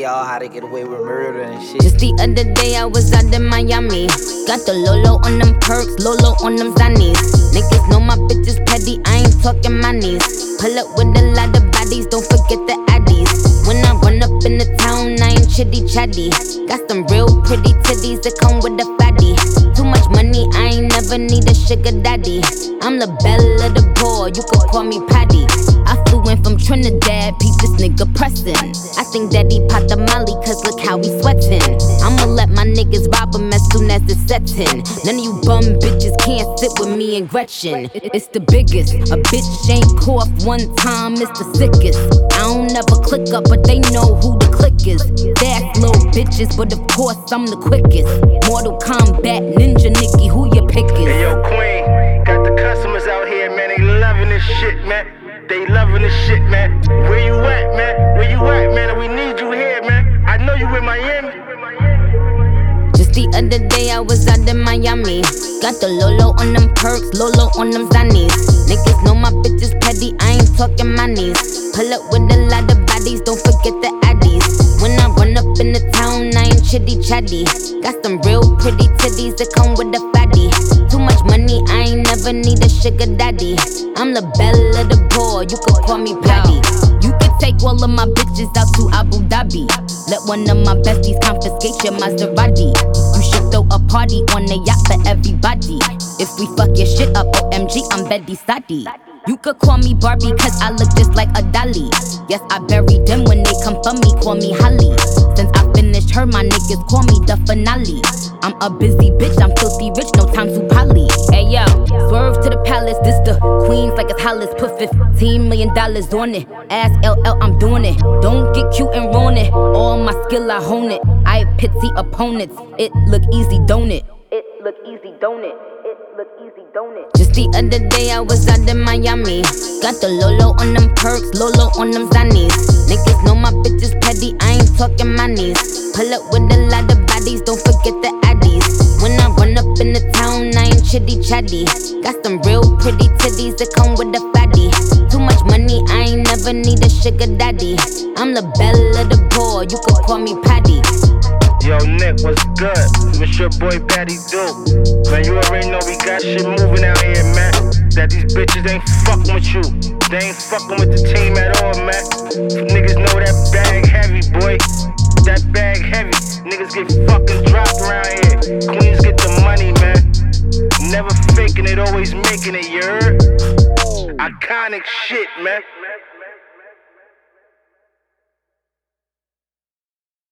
y'all how to get away with murder and shit. Just the other day I was out in Miami. Got the Lolo on them perks, Lolo on them Zannies. Niggas know my bitches petty, I ain't talking monies. Pull up with a lot of bodies, don't forget the addies. When I run up in the town, I ain't chitty chatty. Got some real pretty titties that come with a fatty. Too much money, I ain't never need a sugar daddy. I'm the belle of the poor, you could call me Patty. I flew in from Trinidad, peep this nigga pressin'. I think that he popped the molly, cause look how he sweatin'. I'ma let my niggas rob him as soon as it's settin'. None of you bum bitches can't sit with me and Gretchen. It's the biggest, a bitch ain't cough one time, it's the sickest. I don't ever click up, but they know who the click is. Fast little bitches, but of course I'm the quickest. Mortal Kombat, Ninja Nikki, who your pick is? Hey yo, Queen, got the customers out here, man. They loving this shit, man. They loving this shit, man. Where you at, man? Where you at, man? We need you here, man. I know you in Miami. Just the other day I was out in Miami. Got the Lolo on them perks, Lolo on them Zannies. Niggas know my bitches petty, I ain't talking monies. Pull up with a lot of bodies, don't forget the addies. When I run up in the town, I ain't chitty chatty. Got some real pretty titties that come with a fatty. Too much money, I ain't never need a sugar daddy. I'm the belle of the poor, you could call me Patty. You could take all of my bitches out to Abu Dhabi. Let one of my besties confiscate your Maserati. You should throw a party on the yacht for everybody. If we fuck your shit up, OMG, I'm Betty Sadi. You could call me Barbie cause I look just like a dolly. Yes, I buried them when they come for me, call me Holly. Since I finished her, my niggas call me the finale. I'm a busy bitch, I'm filthy rich, no time to poly. Hey yo, swerve to the palace, this the Queens like it's Hollis. Put $15 million on it, ask LL, I'm doing it. Don't get cute and ruin it, all my skill I hone it. I pity opponents, it look easy, don't it? It look easy, don't it? It look easy, don't it? Just the other day I was out in Miami. Got the Lolo on them perks, Lolo on them Zannies. Niggas know my bitches petty, I ain't talking monies. Pull up with a lot of bodies, don't forget the addies. When I run up in the town, I ain't chitty chatty. Got some real pretty titties that come with a fatty. Too much money, I ain't never need a sugar daddy. I'm the belle of the poor, you could call me Patty. Yo, Nick, what's good? It's your boy Patty Duke. Man, you already know we got shit moving out here, man. That these bitches ain't fucking with you. They ain't fucking with the team at all, man. Niggas know that bag heavy, boy. That bag heavy. Niggas get fucking dropped around here. Queens get the money, man. Never faking it, always making it, you heard? Iconic shit, man.